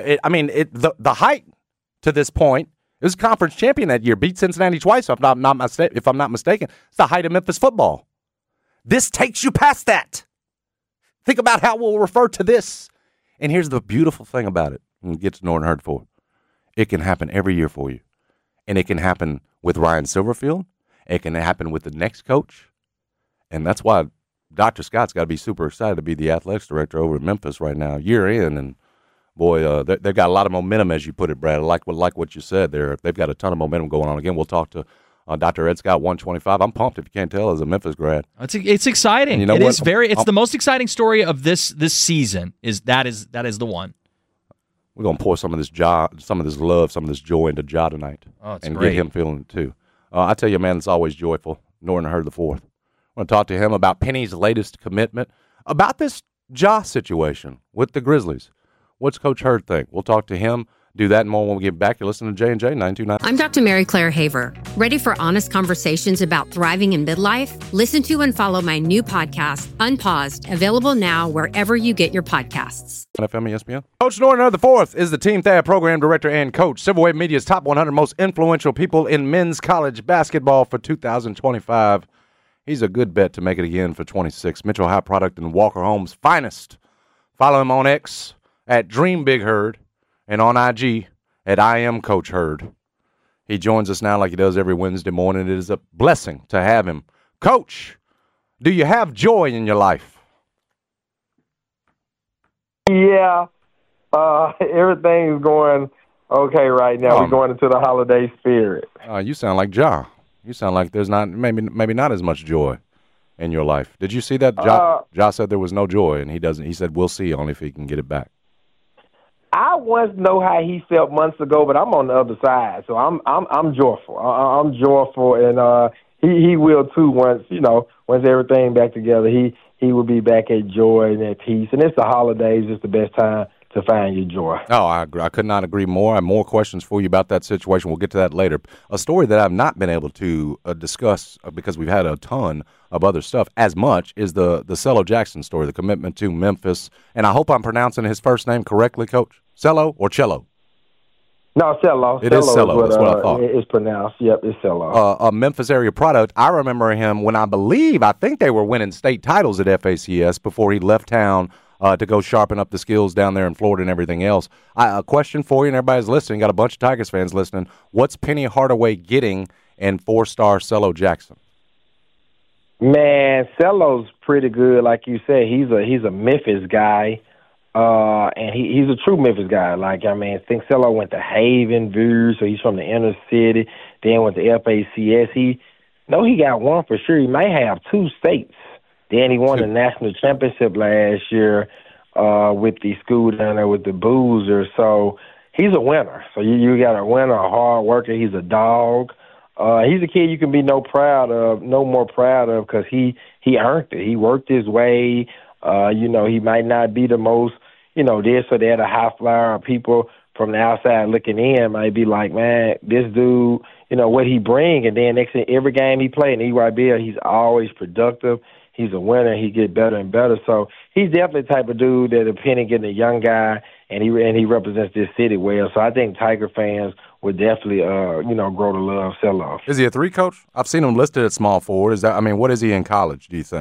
the height to this point, it was conference champion that year. Beat Cincinnati twice, if I'm not mistaken. It's the height of Memphis football. This takes you past that. Think about how we'll refer to this. And here's the beautiful thing about it. And we'll get to Norton Hurd for it. It can happen every year for you. And it can happen with Ryan Silverfield. It can happen with the next coach. And that's why Dr. Scott's got to be super excited to be the athletics director over at Memphis right now, year in. And, boy, they've got a lot of momentum, as you put it, Brad. I like what you said there. They've got a ton of momentum going on. Again, we'll talk to Dr. Ed Scott, 125. I'm pumped, if you can't tell, as a Memphis grad. It's exciting. And It's the most exciting story of this season. That is the one. We're gonna pour some of this love, some of this joy into Ja tonight, great. Get him feeling it too. I tell you, man, it's always joyful. Norton Hurd the fourth. I want to talk to him about Penny's latest commitment, about this Ja situation with the Grizzlies. What's Coach Hurd think? We'll talk to him. Do that and more when we get back. You're listening to J&J 929. I'm Dr. Mary Claire Haver. Ready for honest conversations about thriving in midlife? Listen to and follow my new podcast, Unpaused, available now wherever you get your podcasts. FM ESPN. Coach Norton Hurd the fourth is the Team Thad program director and coach. Civil Wave Media's top 100 most influential people in men's college basketball for 2025. He's a good bet to make it again for 26. Mitchell High Product and Walker Home's finest. Follow him on X at Dream Big Herd. And on IG at I Am Coach Hurd. He joins us now like he does every Wednesday morning. It is a blessing to have him. Coach, do you have joy in your life? Yeah. Everything is going okay right now. We're going into the holiday spirit. You sound like Ja. You sound like there's not maybe not as much joy in your life. Did you see that? Ja said there was no joy, and he doesn't. He said we'll see only if he can get it back. I once know how he felt months ago, but I'm on the other side, so I'm joyful. I'm joyful, and he will too. Once everything back together, he will be back at joy and at peace. And it's the holidays; it's the best time to to find your joy. Oh, I agree. I could not agree more. I have more questions for you about that situation. We'll get to that later. A story that I've not been able to discuss because we've had a ton of other stuff as much is the Cello Jackson story, the commitment to Memphis. And I hope I'm pronouncing his first name correctly, Coach. Cello or Cello? No, Cello. It is Cello. That's what I thought. It's pronounced. Yep, it's Cello. A Memphis area product. I remember him when I think they were winning state titles at FACS before he left town to go sharpen up the skills down there in Florida and everything else. A question for you, and everybody's listening. Got a bunch of Tigers fans listening. What's Penny Hardaway getting in 4-star Cello Jackson? Man, Cello's pretty good. Like you said, he's a Memphis guy. And he's a true Memphis guy. Like, I think Cello went to Havenview, so he's from the inner city. Then went to FACS. He got one for sure. He may have 2 states. Then he won the national championship last year with the school down there with the Boozers. So he's a winner. So you got a winner, a hard worker. He's a dog. He's a kid you can be no more proud of because he earned it. He worked his way. He might not be the most, this or that, a high flyer, or people from the outside looking in might be like, man, this dude, what he bring. And then next thing, every game he played in EYBL, he's always productive. He's a winner. He get better and better. So he's definitely the type of dude that depending getting a young guy, and he represents this city well. So I think Tiger fans would definitely, grow to love Cello. Is he a 3, Coach? I've seen him listed at small forward. What is he in college, do you think?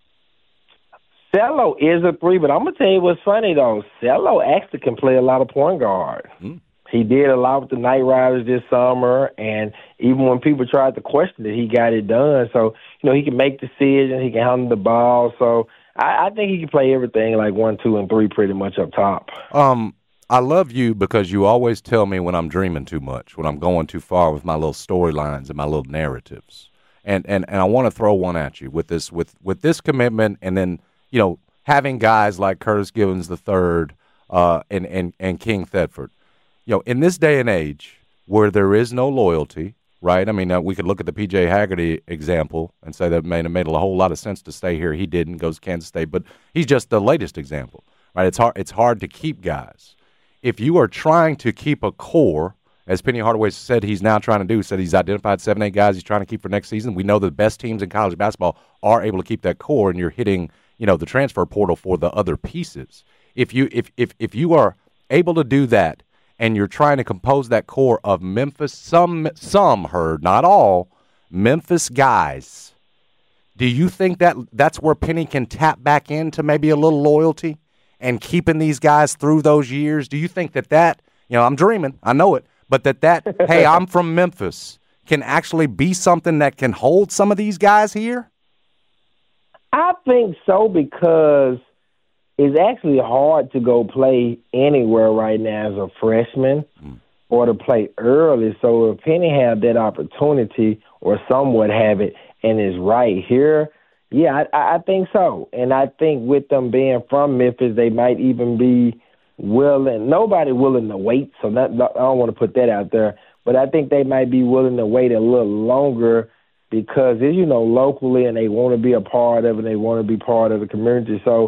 Cello is a 3, but I'm going to tell you what's funny, though. Cello actually can play a lot of point guard. He did a lot with the Knight Riders this summer, and even when people tried to question it, he got it done. So, he can make decisions. He can handle the ball. So I think he can play everything like 1, 2, and 3 pretty much up top. I love you because you always tell me when I'm dreaming too much, when I'm going too far with my little storylines and my little narratives. And I want to throw one at you with this commitment, and then having guys like Curtis Givens III and King Thetford. In this day and age where there is no loyalty, right? We could look at the P.J. Haggerty example and say that it made a whole lot of sense to stay here. He didn't, goes to Kansas State, but he's just the latest example, right? It's hard to keep guys. If you are trying to keep a core, as Penny Hardaway said he's now trying to do, said he's identified 7, 8 guys he's trying to keep for next season. We know the best teams in college basketball are able to keep that core, and you're hitting the transfer portal for the other pieces. If you are able to do that, and you're trying to compose that core of Memphis, some heard, not all, Memphis guys, do you think that's where Penny can tap back into maybe a little loyalty and keeping these guys through those years? Do you think that I'm dreaming, I know it, but that hey, I'm from Memphis, can actually be something that can hold some of these guys here? I think so, because it's actually hard to go play anywhere right now as a freshman or to play early. So if Penny had that opportunity, or some would have it, and is right here, yeah, I think so. And I think with them being from Memphis, they might even be willing. Nobody willing to wait, so I don't want to put that out there. But I think they might be willing to wait a little longer because, locally, and they want to be a part of it, and they want to be part of the community. So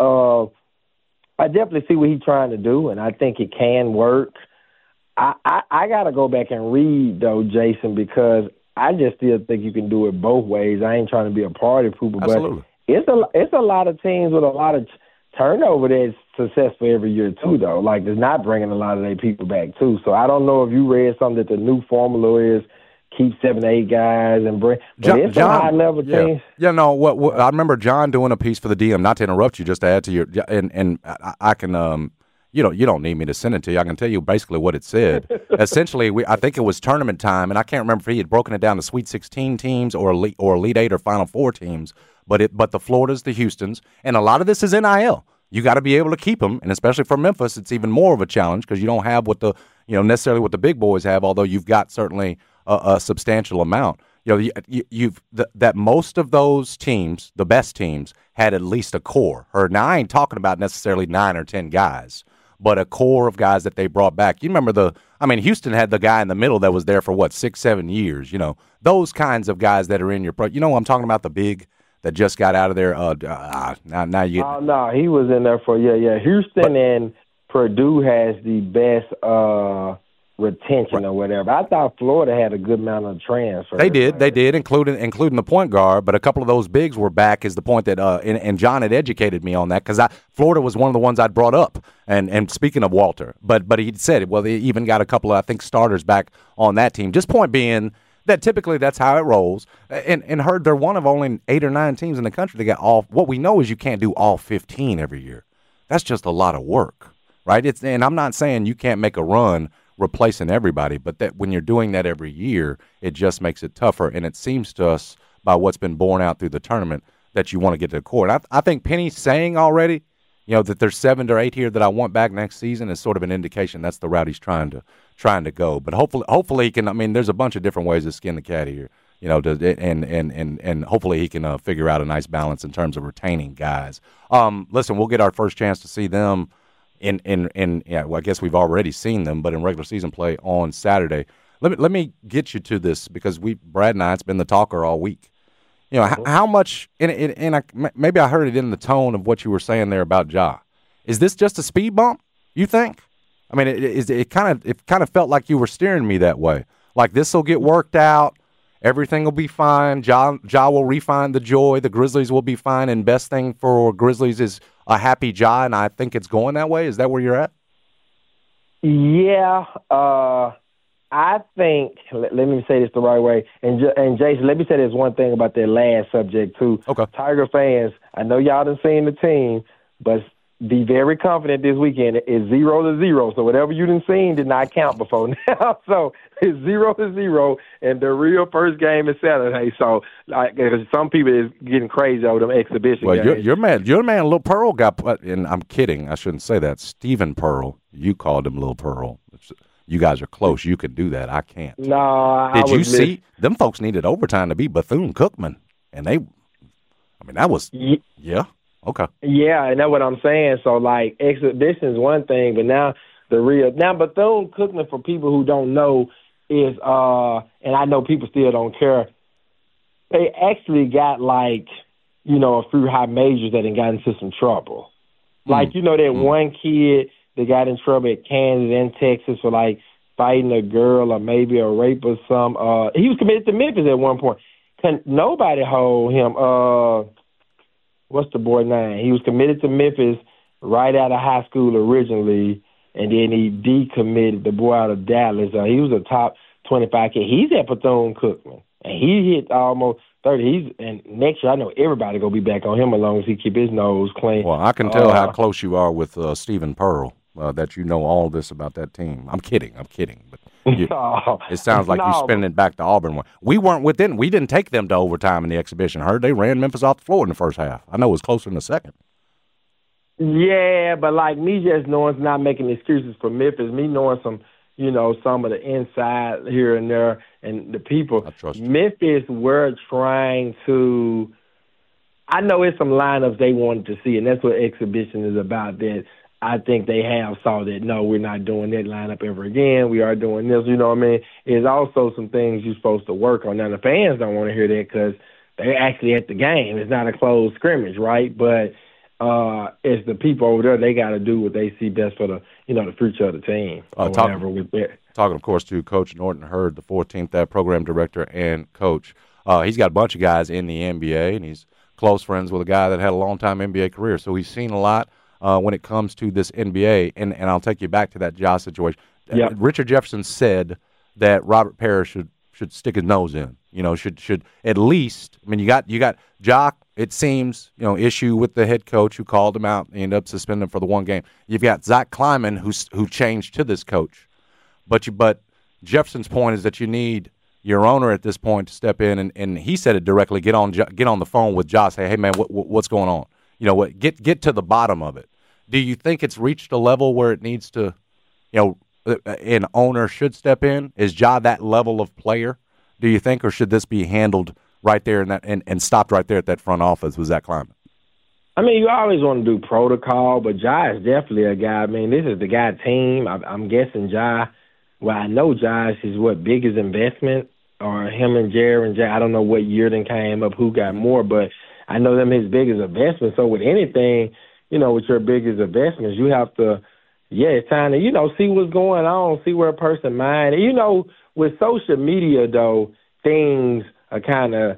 I definitely see what he's trying to do, and I think it can work. I got to go back and read, though, Jason, because I just still think you can do it both ways. I ain't trying to be a party pooper, but it's a lot of teams with a lot of turnover that's successful every year, too, though. Like, there's not bringing a lot of their people back, too. So I don't know if you read something that the new formula is keep 7, 8 guys and bring. But it's a high-level team. Yeah, no, what I remember John doing a piece for the DM, not to interrupt you, just to add to your – and I can you don't need me to send it to you. I can tell you basically what it said. Essentially, I think it was tournament time, and I can't remember if he had broken it down to Sweet 16 teams or Elite 8 or Final 4 teams, but the Floridas, the Houstons, and a lot of this is NIL. You got to be able to keep them, and especially for Memphis, it's even more of a challenge because you don't have what necessarily what the big boys have, although you've got certainly a substantial amount. That most of those teams, the best teams, had at least a core. Now, I ain't talking about necessarily 9 or 10 guys, but a core of guys that they brought back. You remember Houston had the guy in the middle that was there for 6, 7 years. Those kinds of guys that are in your pro. I'm talking about the big that just got out of there. Now you. Oh no, he was in there for Houston and Purdue has the best retention or whatever. I thought Florida had a good amount of transfers. They did, including the point guard, but a couple of those bigs were back is the point that and John had educated me on that because Florida was one of the ones I'd brought up. And speaking of Walter, but he said, well, they even got a couple of, I think, starters back on that team. Just point being that typically that's how it rolls. And heard they're one of only 8 or 9 teams in the country that got all. What we know is you can't do all 15 every year. That's just a lot of work, right? And I'm not saying you can't make a run replacing everybody, but that when you're doing that every year, it just makes it tougher. And it seems to us by what's been borne out through the tournament that you want to get to the court. I think Penny's saying already, that there's 7 or 8 here that I want back next season is sort of an indication that's the route he's trying to go. But hopefully he can. I mean, there's a bunch of different ways to skin the cat here, and hopefully he can figure out a nice balance in terms of retaining guys. Listen, we'll get our first chance to see them. I guess we've already seen them, but in regular season play on Saturday. Let me get you to this because Brad and I, it's been the talker all week. How much, maybe I heard it in the tone of what you were saying there about Ja. Is this just a speed bump, you think? I mean, it kind of felt like you were steering me that way. Like this will get worked out, everything will be fine. Ja will refine the joy. The Grizzlies will be fine, and best thing for Grizzlies is a happy Ja, and I think it's going that way. Is that where you're at? Yeah, I think. Let me say this the right way, and Jason, let me say this one thing about that last subject too. Okay, Tiger fans, I know y'all done seen the team, but be very confident this weekend. It's 0-0, so whatever you done seen did not count before now. So it's 0-0, and the real first game is Saturday. So some people is getting crazy over them exhibition games. Well, your man, Lil Pearl got put, and I'm kidding. I shouldn't say that. Stephen Pearl, you called him Lil Pearl. You guys are close. You can do that. I can't. No, did you see them folks needed overtime to beat Bethune-Cookman, and that was yeah. Okay. Yeah, and that's what I'm saying. So, exhibition is one thing, but now Bethune-Cookman, for people who don't know, is and I know people still don't care, they actually got, a few high majors that got into some trouble. One kid that got in trouble at Kansas and Texas for, fighting a girl or maybe a rape or some. He was committed to Memphis at one point. Nobody hold him. What's the boy name? He was committed to Memphis right out of high school originally, and then he decommitted, the boy out of Dallas. He was a top 25 kid. He's at Bethune-Cookman, and he hit almost 30. And next year, I know everybody going to be back on him as long as he keep his nose clean. Well, I can tell how close you are with Stephen Pearl, that you know all this about that team. I'm kidding, but it sounds like you're spinning it back to Auburn. We didn't take them to overtime in the exhibition. I heard they ran Memphis off the floor in the first half. I know it was closer in the second. Yeah, but me just knowing, not making excuses for Memphis, me knowing some of the inside here and there and the people. I trust you. Memphis, we're trying to – I know it's some lineups they wanted to see, and that's what exhibition is about, that I think they have saw that, no, we're not doing that lineup ever again. We are doing this, you know what I mean? There's also some things you're supposed to work on. Now, the fans don't want to hear that because they're actually at the game. It's not a closed scrimmage, right? But it's the people over there, they got to do what they see best for the future of the team. Talking, of course, to Coach Norton Hurd, the 14th program director and coach. He's got a bunch of guys in the NBA, and he's close friends with a guy that had a long-time NBA career. So he's seen a lot when it comes to this NBA, and I'll take you back to that Ja situation. Yep. Richard Jefferson said that Robert Parrish should stick his nose in. Should at least. I mean, you got Ja. It seems issue with the head coach who called him out. He ended up suspending him for the one game. You've got Zach Kleiman who changed to this coach, but Jefferson's point is that you need your owner at this point to step in, and he said it directly. Get on the phone with Ja. Say, hey man, what's going on? Get to the bottom of it. Do you think it's reached a level where it needs to, an owner should step in? Is Ja that level of player, do you think, or should this be handled right there and stopped right there at that front office with Zach Kleiman? I mean, you always want to do protocol, but Ja is definitely a guy. I mean, this is the guy team. I'm guessing Ja, well, I know Ja is his biggest investment, or him and Jerry and Jay. I don't know what year they came up, who got more, but I know them his biggest investment. So with anything, with your biggest investments, you have to, yeah, it's time to, see what's going on, see where a person mind. With social media, though, things are kind of,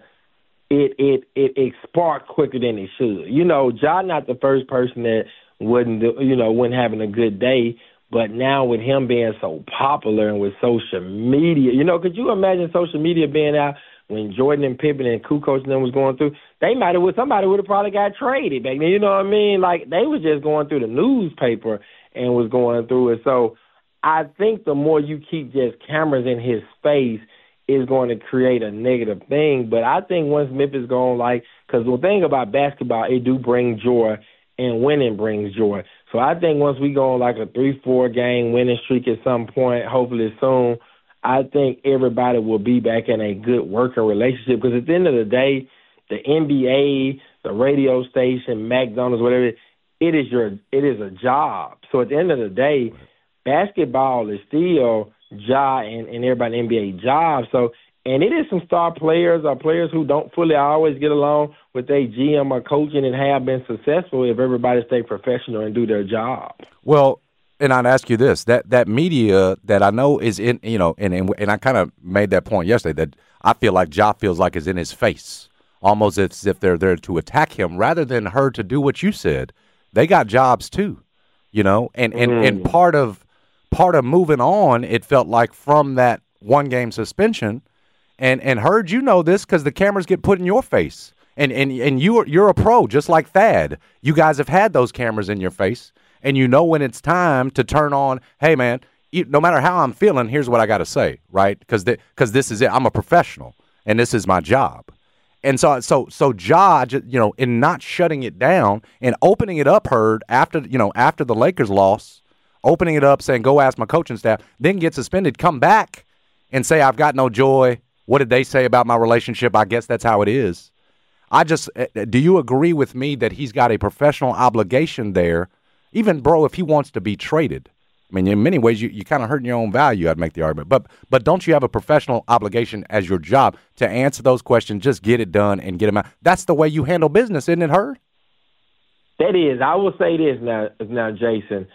it spark quicker than it should. Ja not the first person that wasn't having a good day, but now with him being so popular and with social media, could you imagine social media being out when Jordan and Pippen and Kukoc and them was going through? Somebody would have probably got traded back then. You know what I mean? Like, they was just going through the newspaper and was going through it. So I think the more you keep just cameras in his face is going to create a negative thing. But I think once Memphis going, because the thing about basketball, it do bring joy, and winning brings joy. So I think once we go on a 3-4 game winning streak at some point, hopefully soon, I think everybody will be back in a good working relationship. Because at the end of the day, the NBA, the radio station, McDonald's, whatever, it is a job. So at the end of the day, basketball is still Ja and everybody in the NBA job. So, and it is some star players or players who don't fully always get along with their GM or coaching and have been successful if everybody stay professional and do their job. Well, and I'd ask you this, that media that I know is in, and I kind of made that point yesterday that I feel like Ja feels like is in his face, almost as if they're there to attack him rather than her to do what you said. They got jobs too, and part of moving on, it felt like from that 1-game suspension, and Hurd, this because the cameras get put in your face, and you're a pro just like Thad. You guys have had those cameras in your face, and when it's time to turn on. Hey man, no matter how I'm feeling, here's what I got to say, right? Because this is it. I'm a professional, and this is my job. And so Ja, in not shutting it down and opening it up, Hurd, after the Lakers loss, opening it up, saying, go ask my coaching staff, then get suspended, come back and say, I've got no joy. What did they say about my relationship? I guess that's how it is. Do you agree with me that he's got a professional obligation there, even, bro, if he wants to be traded? I mean, in many ways, you kind of hurting your own value, I'd make the argument. But don't you have a professional obligation as your job to answer those questions, just get it done and get them out? That's the way you handle business, isn't it, Hurd? That is. I will say this now, Jason.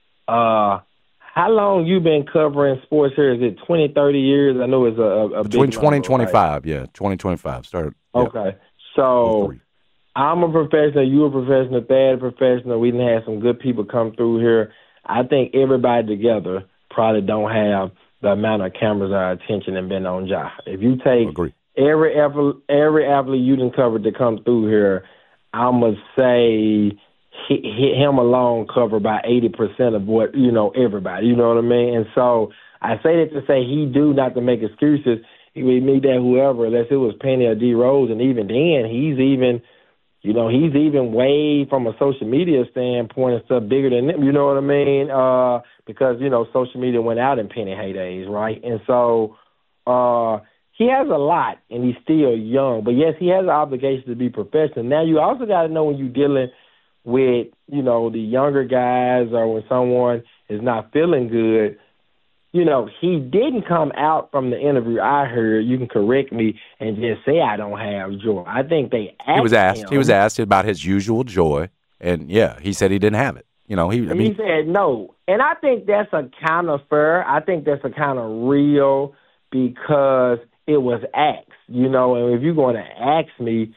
How long you been covering sports here? Is it 20, 30 years? I know it's a between big 20 and number, 25, right? Yeah, 2025. Started. Okay. Yeah. So I'm a professional, you a professional, Thad a professional. We didn't have some good people come through here. I think everybody together probably don't have the amount of cameras or attention and been on Ja. If you take every athlete you done covered to come through here, I'm going to say him alone cover about 80% of what, everybody, you know what I mean? And so I say that to say he do, not to make excuses. He would meet that whoever, unless it was Penny or D Rose, and even then, he's even way from a social media standpoint and stuff bigger than them, you know what I mean? Because, social media went out in Penny heydays, right? And so he has a lot, and he's still young. But, yes, he has an obligation to be professional. Now, you also got to know when you're dealing with, the younger guys or when someone is not feeling good, he didn't come out from the interview I heard, you can correct me, and just say I don't have joy. I think they asked him. He was asked about his usual joy, and, yeah, he said he didn't have it. He said no. And I think that's a kind of fair. I think that's a kind of real because it was asked, and if you're going to ask me,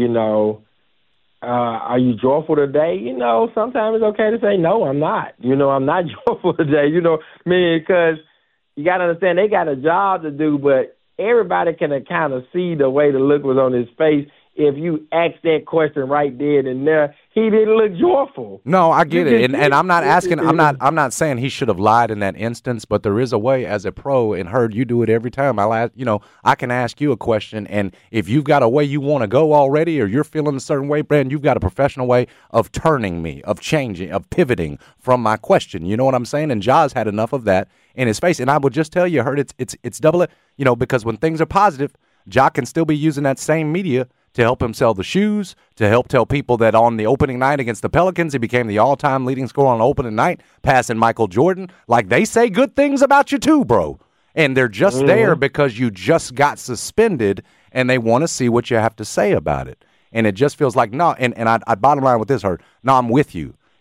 are you joyful today? Sometimes it's okay to say, no, I'm not. I'm not joyful today, because you got to understand they got a job to do, but everybody can kind of see the way the look was on his face. If you ask that question right then and there, he didn't look joyful. No, I get it. And I'm not asking, I'm not saying he should have lied in that instance, but there is a way as a pro, and Hurd, you do it every time. I can ask you a question, and if you've got a way you want to go already or you're feeling a certain way, Brandon, you've got a professional way of turning me, of changing, of pivoting from my question. You know what I'm saying? And Ja's had enough of that in his face. And I would just tell you, Hurd, it's double it, because when things are positive, Ja can still be using that same media to help him sell the shoes, to help tell people that on the opening night against the Pelicans, he became the all-time leading scorer on opening night, passing Michael Jordan. Like, they say good things about you too, bro. And they're just there because you just got suspended, and they want to see what you have to say about it. And it just feels like, no, and I bottom line with this, Hurd, no, I'm with you.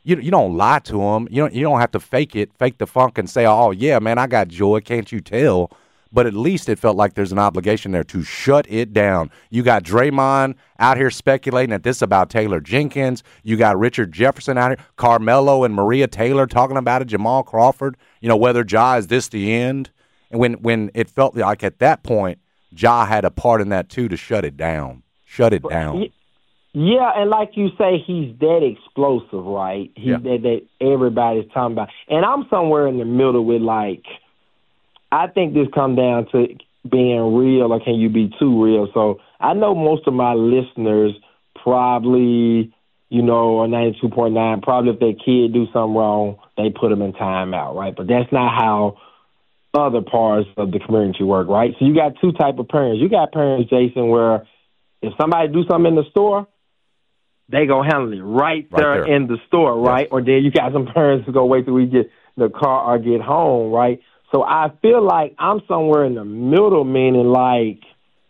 you don't lie to them. You don't have to fake the funk and say, oh, yeah, man, I got joy. Can't you tell? But at least it felt like there's an obligation there to shut it down. You got Draymond out here speculating that this is about Taylor Jenkins. You got Richard Jefferson out here, Carmelo and Maria Taylor talking about it, Jamal Crawford. Whether Ja, is this the end? And when it felt like at that point, Ja had a part in that too to shut it down. Shut it down. Yeah, and like you say, he's that explosive, right? That everybody's talking about. And I'm somewhere in the middle with, like, I think this comes down to being real or can you be too real. So I know most of my listeners probably, are 92.9, probably if their kid do something wrong, they put them in timeout, right? But that's not how other parts of the community work, right? So you got two type of parents. You got parents, Jason, where if somebody do something in the store, they go handle it right there in the store, right? Yes. Or then you got some parents who go wait till we get the car or get home, right? So I feel like I'm somewhere in the middle, meaning like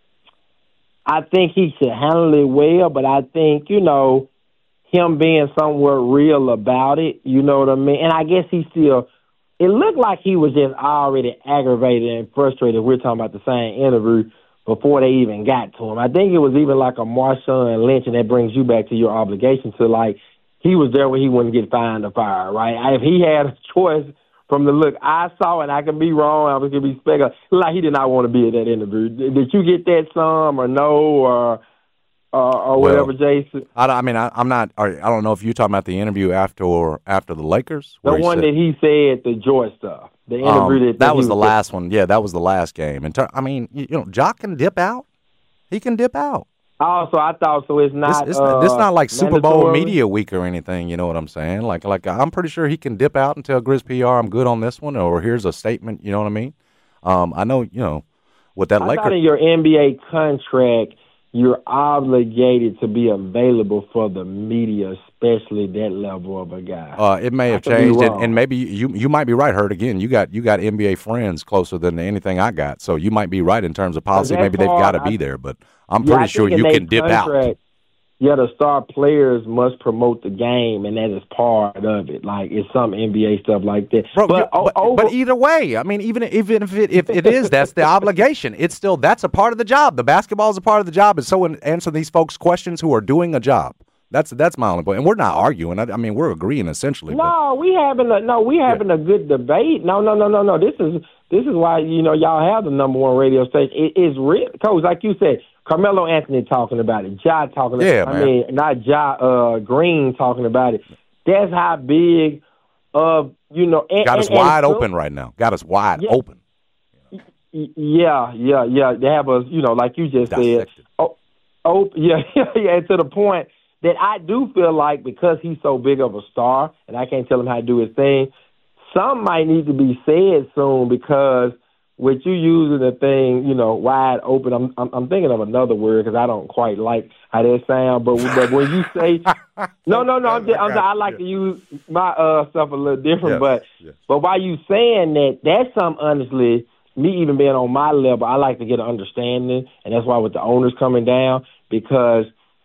I think he should handle it well, but I think, him being somewhat real about it, you know what I mean? And I guess it looked like he was just already aggravated and frustrated. We're talking about the same interview before they even got to him. I think it was even like a Marshawn Lynch, and that brings you back to your obligation to, like, he was there when he wouldn't get fined or fired, right? If he had a choice from the look I saw, and I could be wrong, I was going to be speculative, like he did not want to be at that interview. Did you get that some or no or whatever, Jason? I'm not. I don't know if you're talking about the interview after the Lakers. The one that he said the George stuff. The interview that was the last one. Yeah, that was the last game. And Ja can dip out. He can dip out. Oh, so I thought so. It's not. It's not like Super Bowl media week or anything. You know what I'm saying? Like I'm pretty sure he can dip out and tell Grizz PR I'm good on this one, or here's a statement. You know what I mean? I know. With that Lakers. I thought in your NBA contract, you're obligated to be available for the media, especially that level of a guy. It may have changed, and maybe you might be right, Hurt. Again, you got NBA friends closer than anything I got, so you might be right in terms of policy. Maybe they've got to be there, but I'm pretty sure you can dip out. Yeah, the star players must promote the game, and that is part of it. Like, it's some NBA stuff like that. Bro, but either way, I mean, even if it is, that's the obligation. It's still, that's a part of the job. The basketball is a part of the job, and so answer these folks questions who are doing a job. That's my only point. And we're not arguing. I mean, we're agreeing essentially. No, we having a good debate. No. This is why y'all have the number one radio station. It's real, Coach. Like you said, Carmelo Anthony talking about it. Ja talking about it. I mean, not Ja, Green talking about it. That's how big of got us wide open right now. Got us wide open. Yeah. They have us, like you just dissected. said. And to the point that I do feel like because he's so big of a star, and I can't tell him how to do his thing, some might need to be said soon because with you using the thing, wide open, I'm thinking of another word because I don't quite like how that sounds. But when you say I like to use my stuff a little different. But while you saying that, that's something honestly. Me even being on my level, I like to get an understanding, and that's why with the owners coming down because.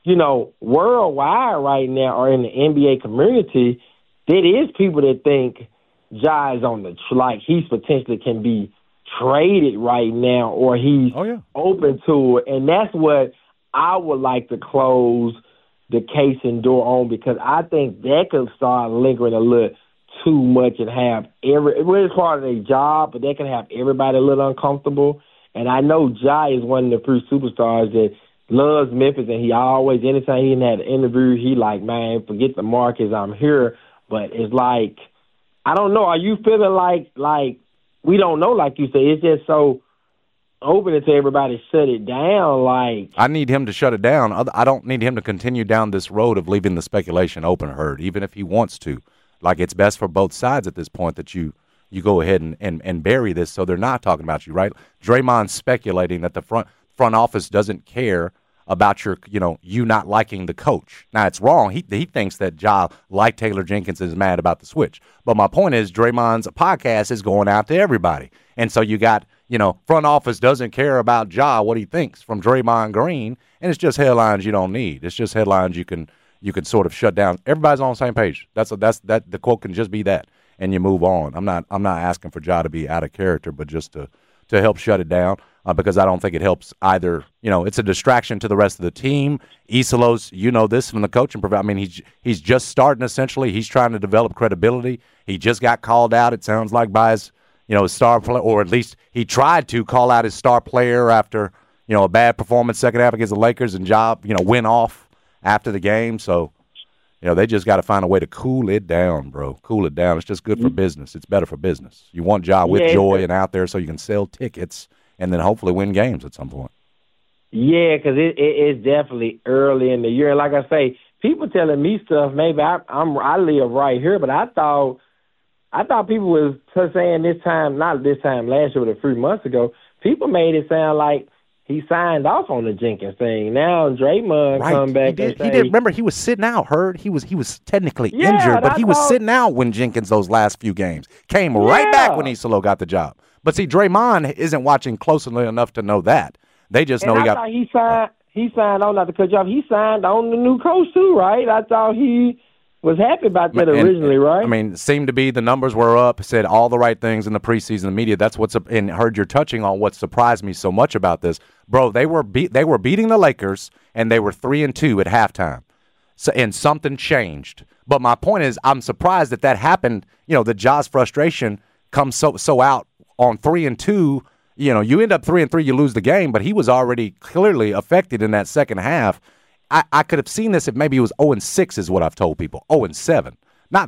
Worldwide right now or in the NBA community, there is people that think Ja is on like he's potentially can be traded right now or he's open to it. And that's what I would like to close the case and door on because I think that could start lingering a little too much and have it's part of their job, but they can have everybody a little uncomfortable. And I know Ja is one of the few superstars that loves Memphis, and he always, anytime he had an interview, he like, man, forget the Marcus, I'm here. But it's like, I don't know. Are you feeling like we don't know, like you said, it's just so open to everybody shut it down? Like I need him to shut it down. I don't need him to continue down this road of leaving the speculation open, Hurt, even if he wants to. Like it's best for both sides at this point that you go ahead and bury this so they're not talking about you, right? Draymond's speculating that the front office doesn't care about you not liking the coach. Now, it's wrong. He thinks that Ja, like Taylor Jenkins, is mad about the switch. But my point is Draymond's podcast is going out to everybody. And so you got, front office doesn't care about Ja, what he thinks from Draymond Green, and it's just headlines you don't need. It's just headlines you can you could sort of shut down. Everybody's on the same page. That the quote can just be that, and you move on. I'm not asking for Ja to be out of character, but just to help shut it down, because I don't think it helps either. It's a distraction to the rest of the team. Iselo's, this from the coaching. I mean, he's just starting essentially. He's trying to develop credibility. He just got called out, it sounds like, by his star player, or at least he tried to call out his star player after a bad performance second half against the Lakers, and Ja went off after the game. So they just got to find a way to cool it down, bro. Cool it down. It's just good for business. It's better for business. You want Ja with joy and out there so you can sell tickets and then hopefully win games at some point. Yeah, because it's definitely early in the year. And like I say, people telling me stuff, maybe I live right here, but I thought people was saying not this time last year, but a few months ago, people made it sound like he signed off on the Jenkins thing. Now Draymond come back and say, he did. Remember, he was sitting out. He was technically injured, but he was sitting out when Jenkins those last few games came right back when Isolo got the job. But see, Draymond isn't watching closely enough to know that. They just know he signed on, not to cut you off. He signed on the new coach too, right? I thought he was happy about that originally, right? I mean, seemed to be the numbers were up, said all the right things in the preseason media. That's and heard you're touching on what surprised me so much about this. Bro, they were beating the Lakers, and they were 3-2 at halftime. So, and something changed. But my point is, I'm surprised that happened. The Ja's frustration comes so out on 3-2. You end up 3-3, you lose the game, but he was already clearly affected in that second half. I could have seen this if maybe it was 0-6 is what I've told people. 0-7. Not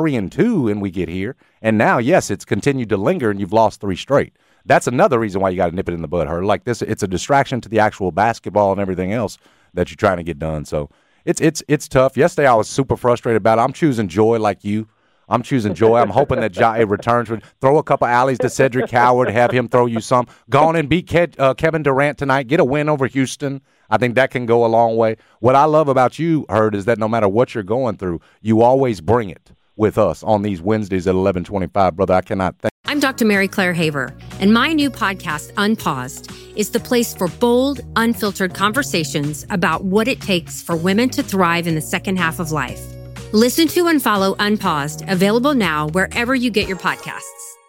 3-2 and we get here. And now, yes, it's continued to linger and you've lost 3 straight. That's another reason why you got to nip it in the bud, Her. Like this, it's a distraction to the actual basketball and everything else that you're trying to get done. So it's tough. Yesterday I was super frustrated about it. I'm choosing joy like you. I'm choosing joy. I'm hoping that Ja returns. Throw a couple alleys to Cedric Howard, have him throw you some. Go on and beat Kevin Durant tonight. Get a win over Houston. I think that can go a long way. What I love about you, Herd, is that no matter what you're going through, you always bring it with us on these Wednesdays at 11:25. Brother, I cannot thank. I'm Dr. Mary Claire Haver, and my new podcast, Unpaused, is the place for bold, unfiltered conversations about what it takes for women to thrive in the second half of life. Listen to and follow Unpaused, available now wherever you get your podcasts.